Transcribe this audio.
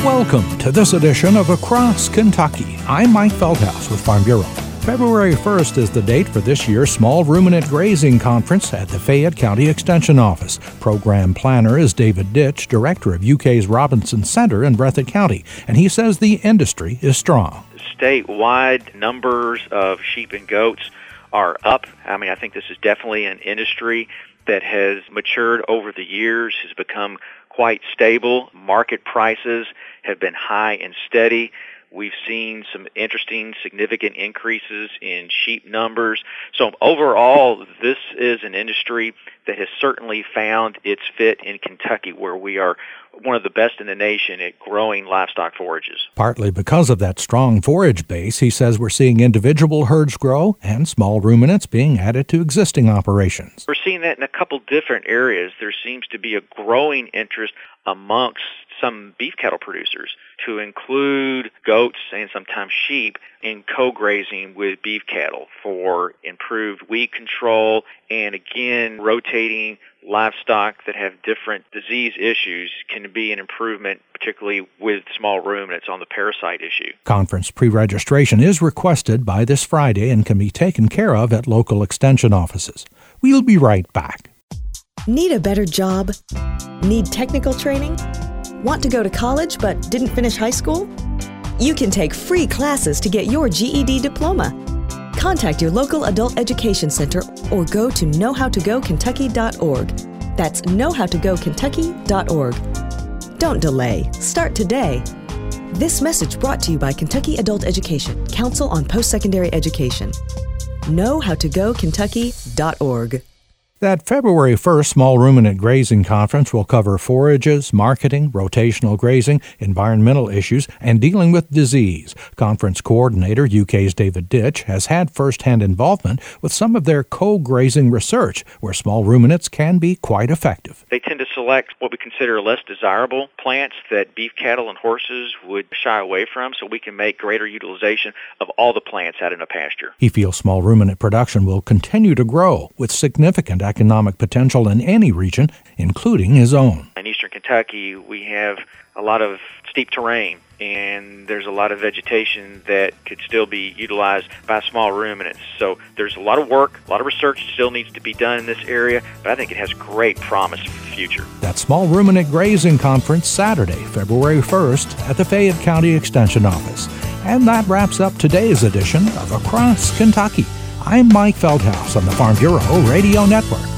Welcome to this edition of Across Kentucky. I'm Mike Feldhaus with Farm Bureau. February 1st is the date for this year's Small Ruminant Grazing Conference at the Fayette County Extension Office. Program planner is David Ditch, director of UK's Robinson Center in Breathitt County, and he says the industry is strong. Statewide numbers of sheep and goats are up. I think this is definitely an industry that has matured over the years, has become quite stable. Market prices have been high and steady. We've seen some interesting, significant increases in sheep numbers. So overall, this is an industry that has certainly found its fit in Kentucky, where we are one of the best in the nation at growing livestock forages. Partly because of that strong forage base, he says we're seeing individual herds grow and small ruminants being added to existing operations. We're seeing that in a couple different areas. There seems to be a growing interest amongst some beef cattle producers to include goats and sometimes sheep in co-grazing with beef cattle for improved weed control and, again, rotating livestock that have different disease issues can be an improvement, particularly with small ruminants on the parasite issue. Conference pre-registration is requested by this Friday and can be taken care of at local extension offices. We'll be right back. Need a better job? Need technical training? Want to go to college but didn't finish high school? You can take free classes to get your GED diploma. Contact your local adult education center or go to knowhowtogokentucky.org. That's knowhowtogokentucky.org. Don't delay. Start today. This message brought to you by Kentucky Adult Education, Council on Post-Secondary Education. knowhowtogokentucky.org. That February 1st Small Ruminant Grazing Conference will cover forages, marketing, rotational grazing, environmental issues, and dealing with disease. Conference coordinator, UK's David Ditch, has had first-hand involvement with some of their co-grazing research, where small ruminants can be quite effective. They tend to select what we consider less desirable plants that beef cattle and horses would shy away from, so we can make greater utilization of all the plants out in a pasture. He feels small ruminant production will continue to grow with significant economic potential in any region, including his own. In eastern Kentucky, we have a lot of steep terrain, and there's a lot of vegetation that could still be utilized by small ruminants. So there's a lot of work, a lot of research still needs to be done in this area, but I think it has great promise for the future. That Small Ruminant Grazing Conference Saturday, February 1st at the Fayette County Extension Office. And that wraps up today's edition of Across Kentucky. I'm Mike Feldhaus on the Farm Bureau Radio Network.